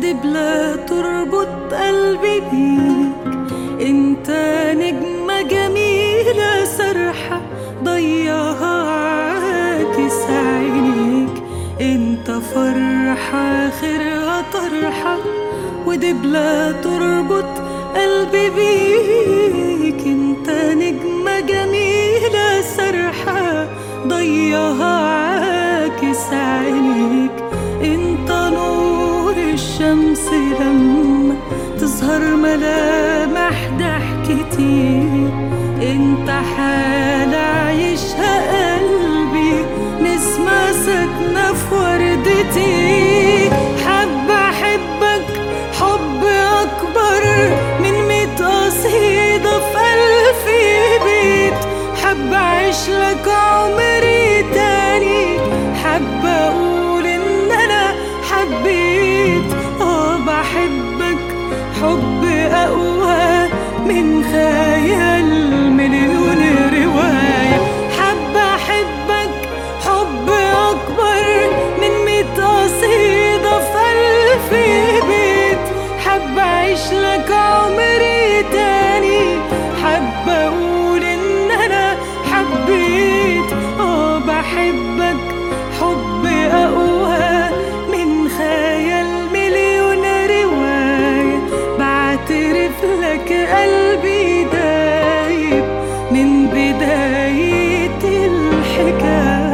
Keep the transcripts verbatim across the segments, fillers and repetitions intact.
ودبلة تربط قلبي بيك. انت نجمة جميلة سرحة ضيها عاكس عينيك. انت فرحة خيرها طرحة ودبلة تربط قلبي بيك. انت نجمة جميلة سرحة ضيها عاكس عينيك. انت نور الشمس لما تظهر ملامح ضحكتي. انت حالة عايشها قلبي نسمة ساكنة في وردتي. حابة احبك حب اكبر من ميت قصيدة في ألف بيت. حابة اعيش لك عمري تاني. حابة اقول ان انا حبيت. اه بحبك حب اقوى من خيال مليون رواية. حابة احبك حب اكبر من ميت قصيدة في ألف بيت. حابة اعيش لك عمري تاني. حابة اقول ان انا حبيت. اه بحبك حب اقوى من خيال مليون رواية. بعترف لك قلبي دايب من بداية الحكاية.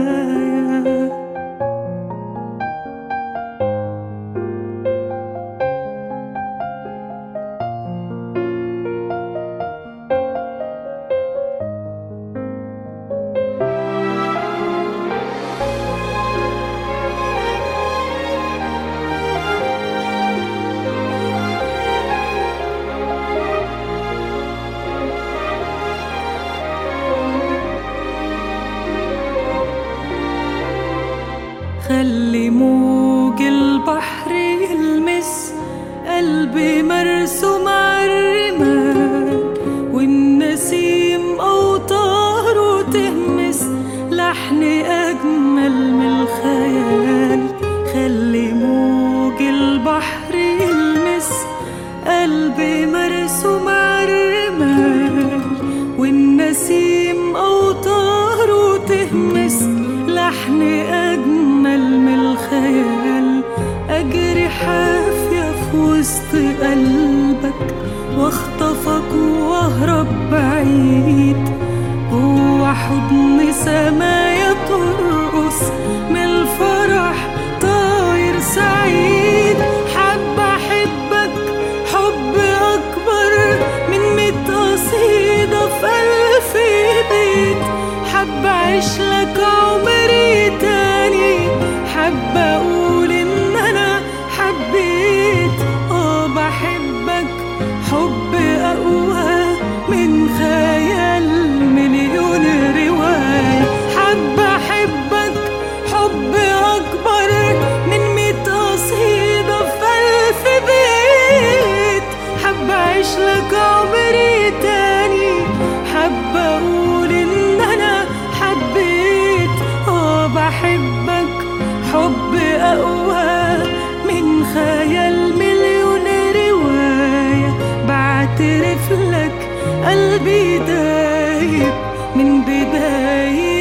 خلي موج البحر يلمس قلبي مرسوم عالرمال. والنسيم أوتاره تهمس لحن أجمل من الخيال. خلي موج البحر يلمس قلبي مرسوم عالرمال. والنسيم أوتاره تهمس لحن أجمل من الخيال. أجري حافية في وسط قلبك واخطفك واهرب بعيد. جوا حضن سمايا ترقص من الفرح طاير سعيد. حابة أحبك حب أكبر من ميت قصيدة في ألف بيت. حابة أعيش لك عمري تاني. حابة أقول إن أنا حبيت. آه بحبك حب أقوى من خيال مليون رواية. حابة أحبك حب أكبر من ميت قصيدة في ألف بيت. حابة أعيش لك عمري تاني. حابة أقول إن أنا حبيت. آه بحبك حب أقوى من خيال مليون رواية. بعترف لك قلبي دايب من بداية